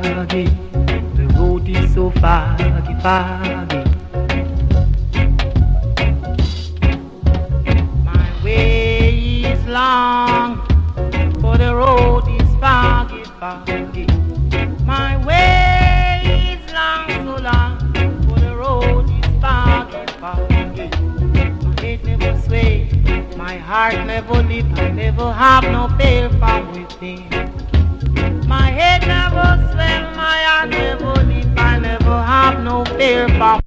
foggy. The road is so foggy, foggy. My way is long, for the road is foggy, foggy. My way is long, so long, for the road is foggy, foggy. My head never sway, my heart never leap, I never have no fear from within. My head never swell, my heart never leap, I never have no fear from